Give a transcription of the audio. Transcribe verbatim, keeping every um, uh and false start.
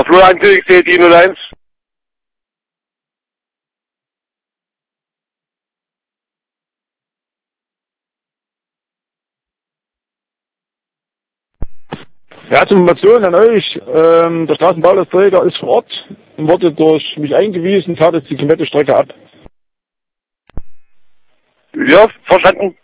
Florian König, C D null eins. Ja, zur Information an euch. Ähm, der Straßenbauleisträger ist vor Ort und wurde durch mich eingewiesen, fährt jetzt die komplette Strecke ab. Ja, verstanden.